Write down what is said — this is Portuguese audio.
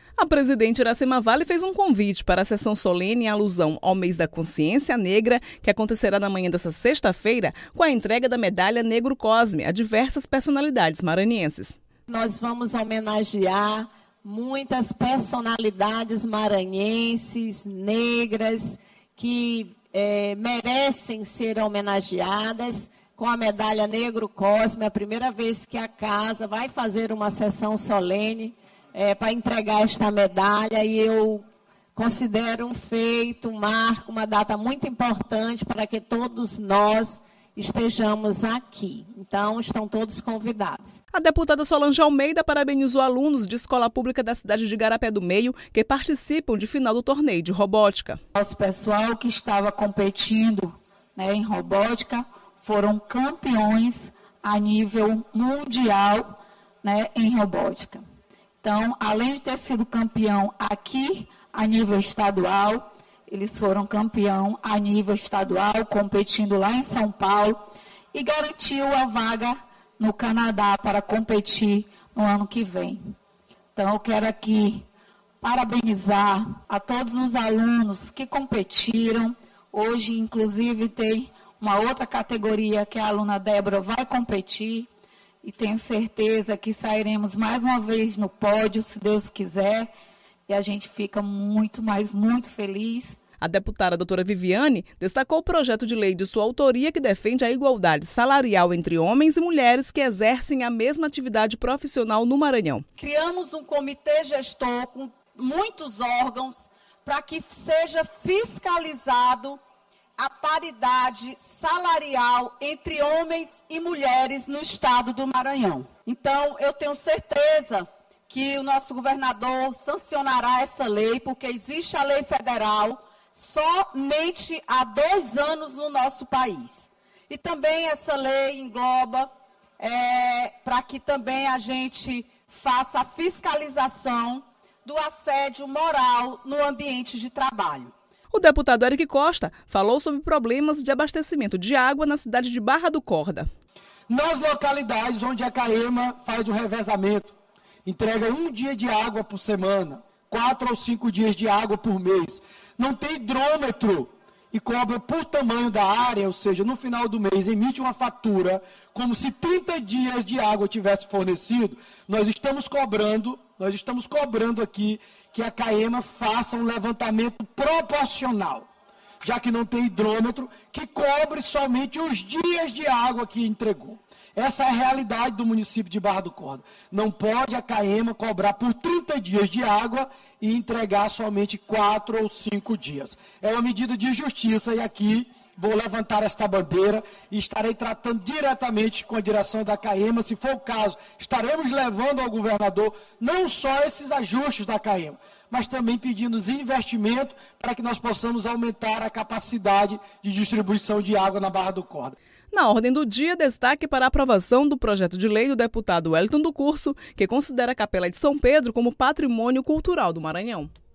A presidente Iracema Vale fez um convite para a sessão solene em alusão ao mês da consciência negra, que acontecerá na manhã desta sexta-feira, com a entrega da medalha Negro Cosme a diversas personalidades maranhenses. Nós vamos homenagear muitas personalidades maranhenses, negras, que merecem ser homenageadas com a medalha Negro Cosme. É a primeira vez que a casa vai fazer uma sessão solene para entregar esta medalha, e eu considero um feito, um marco, uma data muito importante para que todos nós estejamos aqui. Então, estão todos convidados. A deputada Solange Almeida parabenizou alunos de escola pública da cidade de Igarapé do Meio que participam de final do torneio de robótica. Nosso pessoal que estava competindo, em robótica foram campeões a nível mundial, em robótica. Então, além de ter sido campeão aqui a nível estadual, eles foram campeão a nível estadual, competindo lá em São Paulo, e garantiu a vaga no Canadá para competir no ano que vem. Então, eu quero aqui parabenizar a todos os alunos que competiram. Hoje, inclusive, tem uma outra categoria que a aluna Débora vai competir, e tenho certeza que sairemos mais uma vez no pódio, se Deus quiser, e a gente fica muito, mas muito feliz. A deputada doutora Viviane destacou o projeto de lei de sua autoria que defende a igualdade salarial entre homens e mulheres que exercem a mesma atividade profissional no Maranhão. Criamos um comitê gestor com muitos órgãos para que seja fiscalizado a paridade salarial entre homens e mulheres no estado do Maranhão. Então, eu tenho certeza que o nosso governador sancionará essa lei, porque existe a lei federal somente há 2 anos no nosso país. E também essa lei engloba para que também a gente faça a fiscalização do assédio moral no ambiente de trabalho. O deputado Eric Costa falou sobre problemas de abastecimento de água na cidade de Barra do Corda. Nas localidades onde a CAEMA faz o revezamento, entrega 1 dia de água por semana, 4 ou 5 dias de água por mês, não tem hidrômetro e cobra por tamanho da área, ou seja, no final do mês emite uma fatura como se 30 dias de água tivesse fornecido, nós estamos cobrando aqui que a CAEMA faça um levantamento proporcional, já que não tem hidrômetro, que cobre somente os dias de água que entregou. Essa é a realidade do município de Barra do Corda. Não pode a CAEMA cobrar por 30 dias de água e entregar somente 4 ou 5 dias. É uma medida de injustiça e aqui vou levantar esta bandeira e estarei tratando diretamente com a direção da CAEMA. Se for o caso, estaremos levando ao governador não só esses ajustes da CAEMA, mas também pedindo investimento para que nós possamos aumentar a capacidade de distribuição de água na Barra do Corda. Na ordem do dia, destaque para a aprovação do projeto de lei do deputado Wellington do Curso, que considera a Capela de São Pedro como patrimônio cultural do Maranhão.